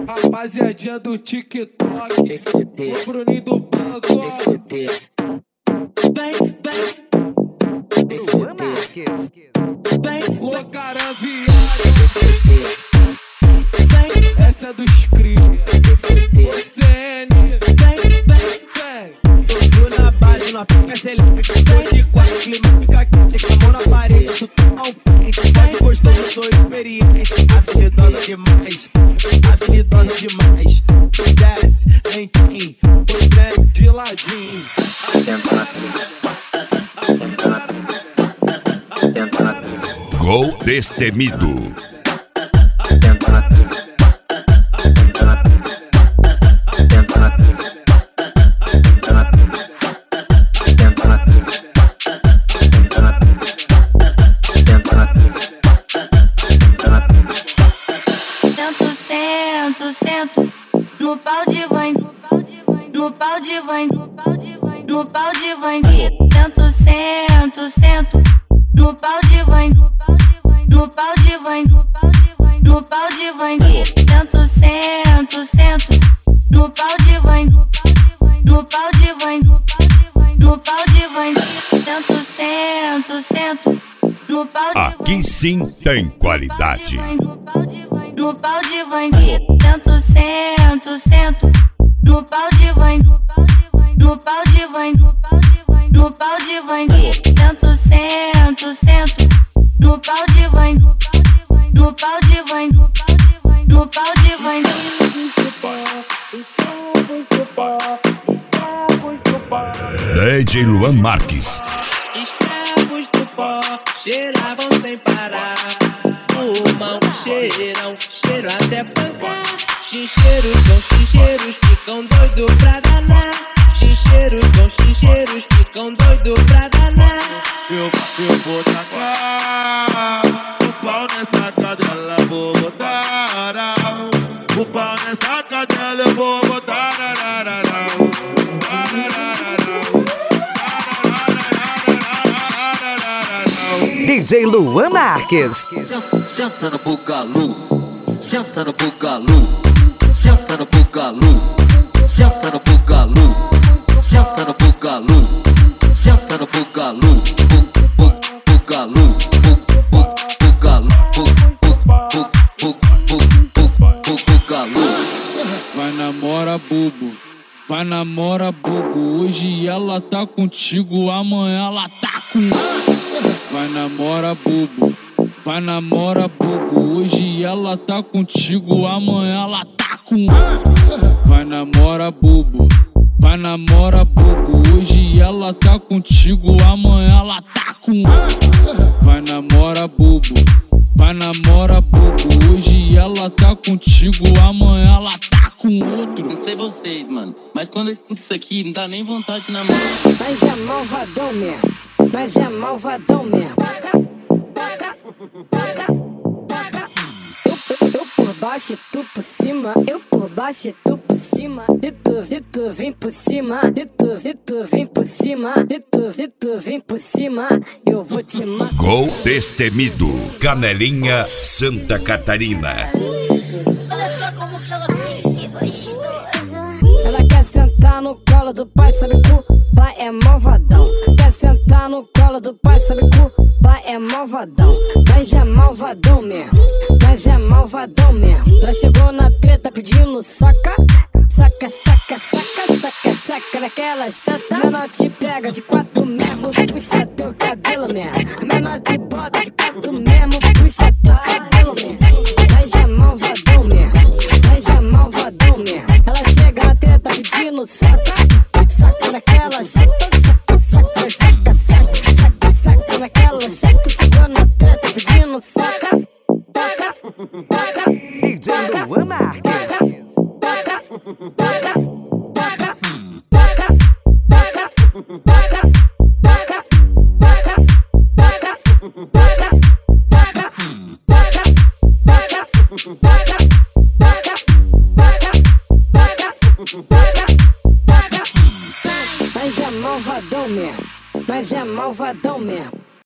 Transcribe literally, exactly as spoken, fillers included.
Rapaziadinha do TikTok, o Bruninho do banco. Vem, vem, Luan Marques. Vem, Locarã viado. Vem, essa é dos cria. Você é N. Vem, vem, vem. Tô na base, numa pica seleta. Tô de quatro, clima fica quente. Com a mão na parede, tu toma um pente. Pode gostoso, sou experiente. Habilidosa demais, habilidosa demais. Desce, vem, vem, o trem de ladinho. Gol Destemido. Sento, sento, no pau de vãe, no pau de vãe, no pau de vãe, no pau de vãe, no pau de vãe. Sento, sento, sento, no pau de vãe, no pau de vãe, no pau de vãe, no pau de vãe, no pau de vãe. Sento, sento, sento, no pau de vãe, no pau de vãe, no pau de vãe, no pau de vãe, no pau de vãe. Sento, sento, sento, no pau de vãe. Aqui sim tem qualidade. No pau de vãe, sento, sento, sento, no pau de vãe, no pau de vãe, no pau de vãe, no pau de vãe, no pau de vãe, sento, sento, sento, no pau de vãe, no pau de vãe, no pau de vãe, no pau de vãe, no pau de vãe. D J Luan Marques. Escravos do pó cheiravam sem parar. Fumam, cheiram, cheiro até pancar. Chincheiros com chincheiros ficam doido pra danar. Chincheiros com chincheiros ficam doido pra danar. Eu, eu vou tacar o pau nessa cadela, vou botar. O pau nessa cadela, eu vou botar. D J Luan Marques. Senta no bugalu, senta no bugalu, senta no bugalu, senta no bugalu, senta no bugalu, senta no bugalu, bugalu, bugalu, bugalu. Vai namora bubo, vai namora bubo. Hoje ela tá contigo, amanhã ela tá com. Vai namora bubo, vai namora bubo. Hoje ela tá contigo, amanhã ela tá com. Vai namora bubo, vai namora bubo. Hoje ela tá contigo, amanhã ela tá com. Vai namora bubo, vai namora bubo. Hoje ela tá contigo, amanhã ela tá com outro. Não sei vocês, mano, mas quando eu escuto isso aqui, não dá nem vontade na mão. Mas é malvadão mesmo, mas é malvadão mesmo. Eu por baixo e tu por cima, eu por baixo e tu por cima. E tu, e tu vem por cima, e tu, e tu vem por cima, e tu, e tu vem por cima. Eu vou te matar. Gol Destemido, Canelinha, Santa Catarina. Olha só como que ela vem, que gostosa. Ela quer sentar no colo do pai, sabe que o pai é malvadão. Quer sentar no colo do pai, sabe que o pai é malvadão. Mas é malvadão mesmo, mas é malvadão mesmo. Ela chegou na treta pedindo soca, saca, saca, saca, saca, saca naquela chata. Menor te pega de quatro mesmo, puxa teu cabelo mesmo. Menor te bota de quatro mesmo, puxa teu cabelo mesmo. Mas é malvadão mesmo, mas é malvadão mesmo. Ela chega na treta pedindo soca, saca naquela chata, saca, saca, saca, saca, saca, saca naquela chata. Chegou na treta pedindo soca, toca, toca, D J Luan Marques. toca, toca, toca, toca, toca, toca, toca, toca, toca, toca, Mas é malvadão mesmo, mas é malvadão mesmo.